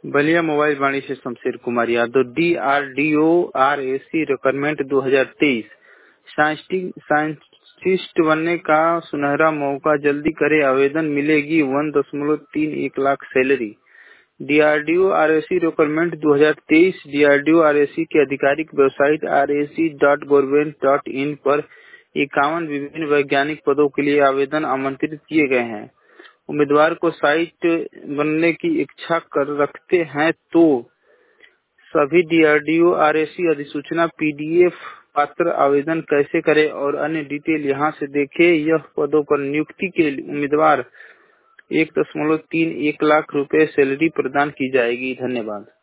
Ballia mobile Vani से Shamsher Kumar Yadav. DRDO RAC requirement 2023। Scientist बनने का सुनहरा मौका, जल्दी करे आवेदन, मिलेगी 1.31 lakh salary. DRDO RAC requirement 2023। DRDO RAC की आधिकारिक वेबसाइट rac.government.in पर 51 विभिन्न वैज्ञानिक पदों के लिए आवेदन आमंत्रित किए गए हैं। उम्मीदवार को साइट बनने की इच्छा कर रखते हैं तो सभी DRDO RAC अधिसूचना PDF पात्र आवेदन कैसे करें और अन्य डिटेल यहां से देखें। यह पदों पर नियुक्ति के उम्मीदवार 1.31 लाख रुपए सैलरी प्रदान की जाएगी। धन्यवाद।